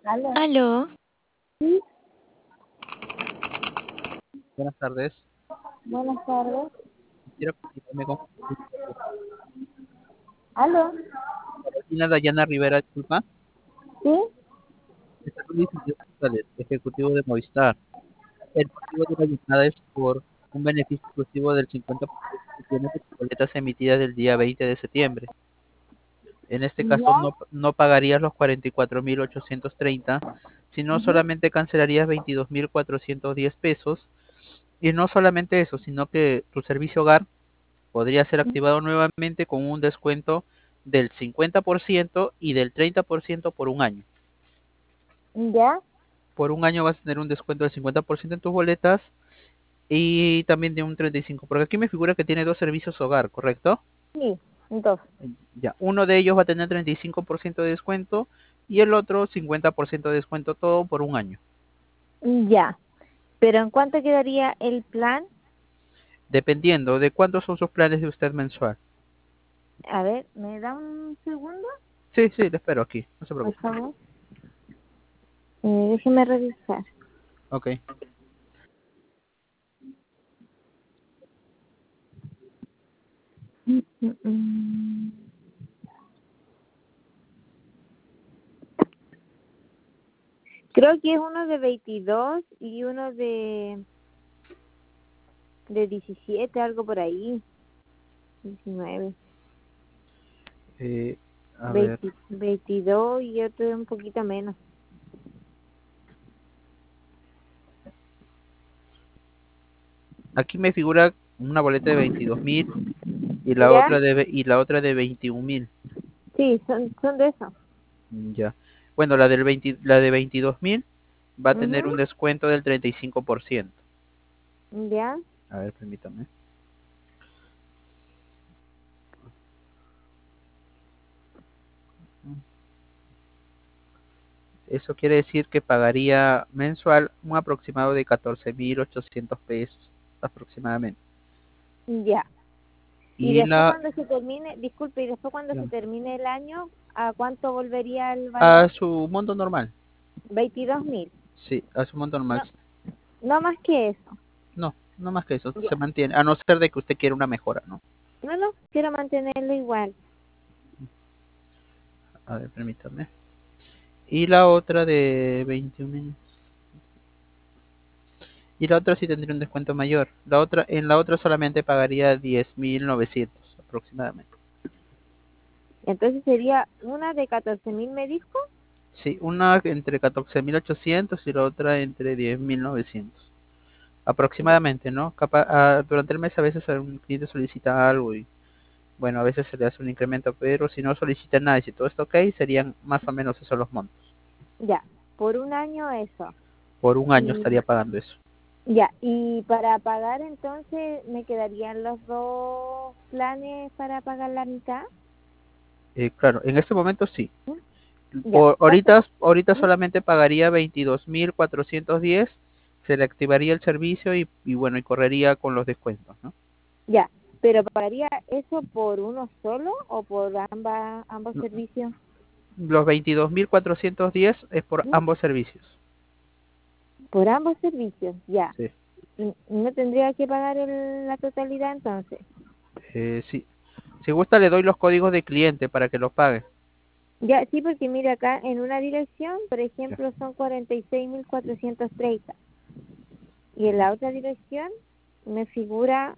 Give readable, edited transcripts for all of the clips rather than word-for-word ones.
¿Aló? Aló, Sí, Buenas tardes. buenas tardes. Quisiera comunicarme con ¿Aló? Carolina Dayana Rivera, disculpa. ¿Sí? Está Luis Miguel González, ejecutivo de Movistar. El motivo de la llamada es por un beneficio exclusivo del 50% que tiene de tus boletas emitidas del día 20 de septiembre. En este caso ¿Ya? no pagarías los 44.830, sino Ujú. solamente cancelarías 22.410 pesos. Y no solamente eso, sino que tu servicio hogar podría ser activado nuevamente con un descuento del 50% y del 30% por un año. ¿Ya? Por un año vas a tener un descuento del 50% en tus boletas y también de un 35%. Porque aquí me figura que tiene dos servicios hogar, ¿correcto? Sí, entonces. Ya, uno de ellos va a tener 35% de descuento y el otro 50% de descuento, todo por un año. Ya. ¿Pero en cuánto quedaría el plan? Dependiendo de cuántos son sus planes de usted mensual. A ver, ¿me da un segundo? Sí, sí, le espero aquí, no se Por preocupe. favor. Déjeme revisar. Ok. Mm, mm, mm. Creo que es uno de 22 y uno de 17, algo por ahí. 19. Eh, a ver, 20, 22 y otro un poquito menos. aquí me figura una boleta de 22.000 y ¿Ya? la otra de 21.000. Sí, son de eso. Ya. Bueno, la de 22.000 va a tener Ujú. un descuento del 35%. ¿Ya? A ver, permítame. Eso quiere decir que pagaría mensual un aproximado de 14.800 pesos aproximadamente. Ya. Y Y después la cuando se termine, disculpe, y después cuando se termine el año, ¿a cuánto volvería el a valor? su monto normal. 22.000. Sí, a su monto normal. No, no más que eso. No, no más que eso, se Ya. mantiene, a no ser de que usted quiera una mejora, ¿no? No, no, quiero mantenerlo igual. A ver, permítame. Y la otra de 21.000. Y la otra sí tendría un descuento mayor. En la otra solamente pagaría 10.900 aproximadamente. Entonces sería una de 14.000, me dijo. Sí, una entre 14.800 y la otra entre 10.900 aproximadamente, ¿no? Durante el mes a veces un cliente solicita algo y bueno, a veces se le hace un incremento, pero si no solicita nada y si todo está ok, serían más o menos esos los montos. Ya, por un año eso. Por un año Y estaría pagando eso. ya, y para pagar entonces me quedarían los dos planes para pagar la mitad. Claro, en este momento sí. ¿Mm? Ya, ¿cuánto? Ahorita ¿Mm? solamente pagaría 22.410, se le activaría el servicio y bueno, y correría con los descuentos, ¿no? Ya, pero ¿pagaría eso por uno solo o por ambos No, servicios? los 22.410 es por ¿Mm? ambos servicios. Por ambos servicios, ya. Sí, Y no tendría que pagar la totalidad entonces. sí. Si gusta le doy los códigos de cliente para que los pague. Ya, sí, porque mira acá en una dirección, por Ya. ejemplo, son 46.430 y en la otra dirección me figura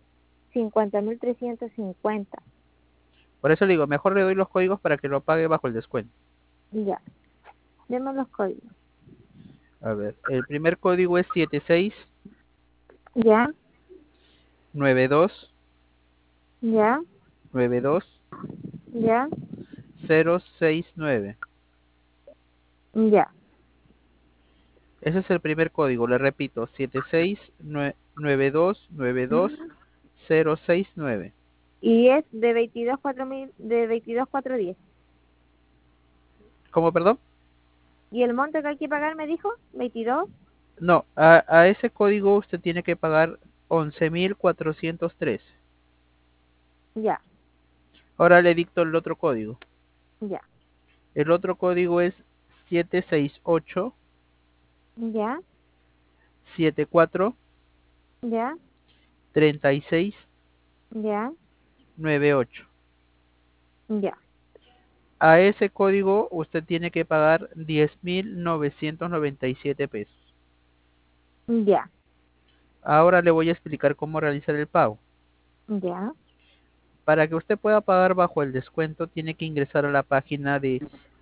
50.350. Por eso le digo, mejor le doy los códigos para que lo pague bajo el descuento. Ya, demos los códigos. A ver, el primer código es Ya, 7692 ya, 92 ya, 069. ya. Ese es el primer código, le repito, 769292 069. Y es de 22.410. De 22.410. ¿Cómo, perdón? ¿Y el monto que hay que pagar me dijo? 22. No, a ese código usted tiene que pagar 11.413. Ya, Ahora le dicto el otro código. ya. El otro código es 768 ya, 74 ya, 36 ya, 98. ya, A ese código usted tiene que pagar 10.997 pesos. ya, Ahora le voy a explicar cómo realizar el pago. ya, Para que usted pueda pagar bajo el descuento, tiene que ingresar a la página de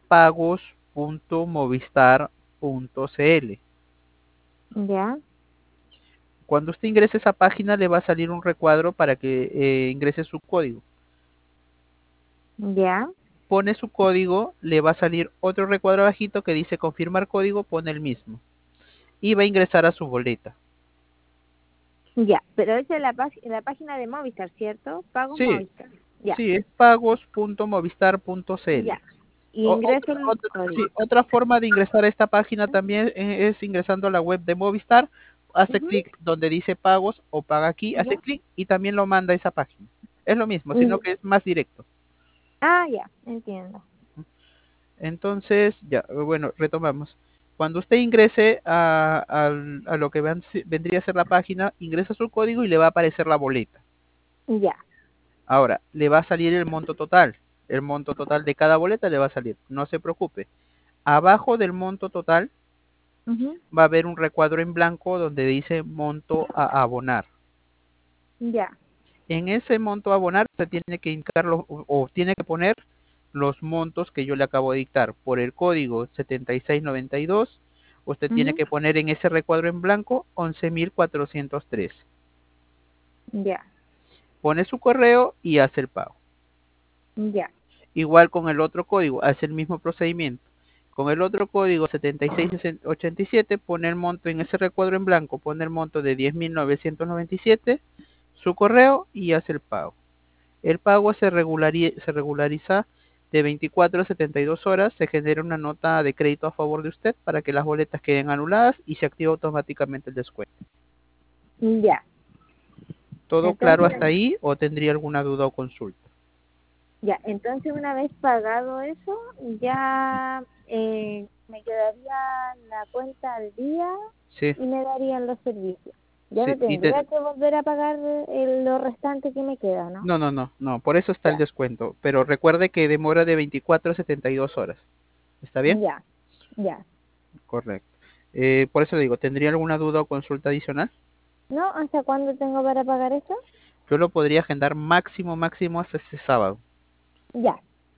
pagos.movistar.cl. ya, Cuando usted ingrese a esa página, le va a salir un recuadro para que ingrese su código. ya, Pone su código, le va a salir otro recuadro abajito que dice confirmar código, pone el mismo. Y va a ingresar a su boleta. ya. Pero esa es la página de Movistar, ¿cierto? Pagos Sí, Movistar. Ya, sí, es pagos.movistar.cl. ya. Y ingreso el Sí, código. otra forma de ingresar a esta página también es ingresando a la web de Movistar. Hace Ujú, clic donde dice pagos o paga aquí, hace ya. clic y también lo manda a esa página. Es lo mismo, sino Mm, que es más directo. ah, ya, entiendo. Entonces, ya, bueno, retomamos. Cuando usted ingrese a lo que vendría a ser la página, ingresa su código y le va a aparecer la boleta. Ya. Ahora, le va a salir el monto total. El monto total de cada boleta le va a salir. No se preocupe. Abajo del monto total Ujú, va a haber un recuadro en blanco donde dice monto a abonar. ya. En ese monto a abonar se tiene que indicar o tiene que poner los montos que yo le acabo de dictar. Por el código 7692, usted tiene Ujú, que poner en ese recuadro en blanco 11.403. ya. Pone su correo y hace el pago. Ya. Igual con el otro código, hace el mismo procedimiento. Con el otro código 7687 pone el monto en ese recuadro en blanco, pone el monto de 10.997, su correo y hace el pago. El pago se regulariza de 24 a 72 horas, se genera una nota de crédito a favor de usted para que las boletas queden anuladas y se activa automáticamente el descuento. Ya. ¿Todo claro hasta Entonces, ahí o tendría alguna duda o consulta? ya. Entonces, una vez pagado eso, ya me quedaría la cuenta al día Sí, y me darían los servicios. Ya no sí. tendría que volver a pagar lo restante que me queda, ¿no? No, no, no, no, por eso está el Ya. descuento. Pero recuerde que demora de 24 a 72 horas. ¿Está bien? Ya. Ya. Correcto. Por eso le digo, ¿tendría alguna duda o consulta adicional? ¿No? ¿Hasta cuándo tengo para pagar eso? Yo lo podría agendar máximo, máximo hasta este sábado. Ya.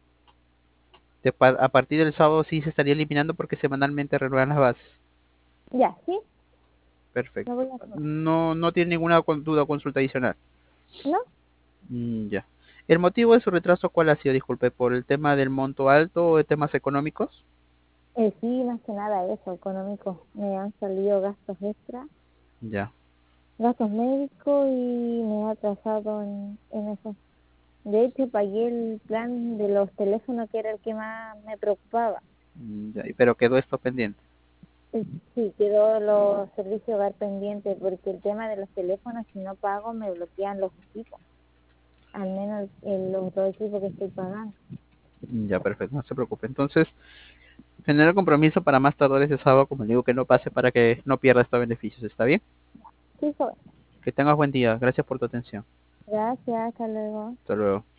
A partir del sábado sí se estaría eliminando porque semanalmente renuevan las bases. Ya, ¿sí? Lo Perfecto. voy a hacer. No, no tiene ninguna duda o consulta adicional. ¿No? Ya. ¿El motivo de su retraso cuál ha sido? Disculpe, ¿por el tema del monto alto o de temas económicos? Sí, más que nada eso, económico. Me han salido gastos extra, Ya. gastos médicos y me ha atrasado en eso. De hecho, pagué el plan de los teléfonos que era el que más me preocupaba. Ya. Pero quedó esto pendiente. Sí, quedó los servicios de hogar pendientes porque el tema de los teléfonos, si no pago, me bloquean los equipos. Al menos los dos equipos que estoy pagando. Ya, perfecto, no se preocupe. Entonces, generar compromiso para más tardar ese sábado, como le digo, que no pase para que no pierda estos beneficios. ¿Está bien? Sí, joven. Que tengas buen día. Gracias por tu atención. Gracias, hasta luego. Hasta luego.